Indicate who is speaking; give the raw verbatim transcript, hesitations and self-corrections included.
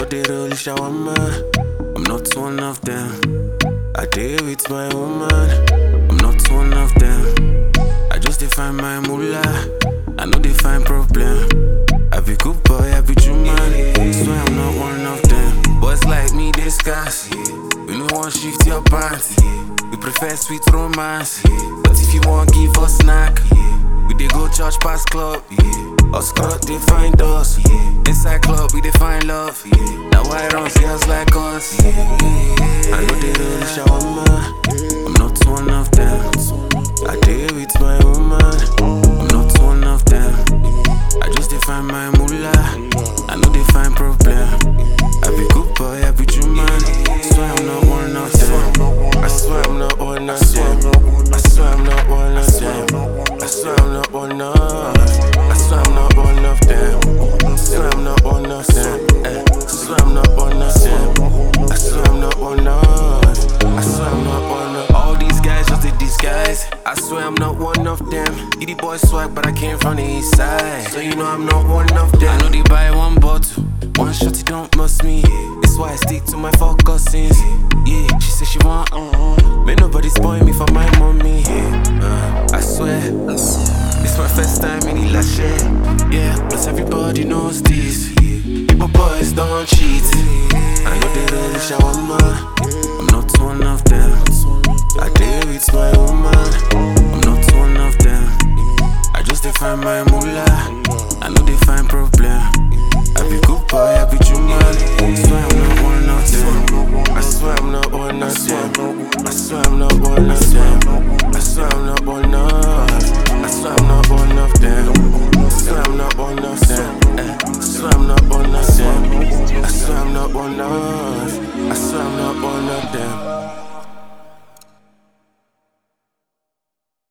Speaker 1: know they really shawarma. I'm not one of them. I deal with my woman. I'm not one of them. I just define my moolah. I know they find problem. I be good boy, I be true man. So I'm not one of them. Boys like me, they scarce. We no want shift your pants. We prefer sweet romance. But if you want give us snack, we dey go church past club. Us club they find us. Inside club we dey find love. Now why runs girls like us? I know they really shawarma. I'm not one of them. I deal with my woman. I'm not one of them. I just define my moolah. I know they find problem. I be good boy, I be true man. Swear I'm not one of them. I swear I'm not one of them. I swear I'm not one of them. I swear I'm not one of them. I swear I'm not one of them. I swear I'm not one of them. I swear I'm not one of them. I swear I'm not one of them. I swear I'm not one of them. All these guys just a disguise. I swear I'm not one of them. He the boy swag, but I came from the east side. So you know I'm not one of them. I know they buy one bottle, one shot, it don't must me. That's why I stick to my focusings. Yeah, she said she want uh May nobody spoil me for my mommy. uh, I swear, it's my first time in the last year. Yeah, plus everybody knows this. People boys don't cheat. I know they really shawarma. I'm not one of them. I deal with my woman. I'm not one of them. I just define my moolah. I know they find problem. I be good boy, I be true man. I swear I'm not one of them. I swear I'm not one of them. I swear I'm not one of them. I swear I'm not one of them. I swear I'm not one of them. I swear I'm not one of them. I swear I'm not one of them. I swear I'm not one of them. I swear I'm not one of them.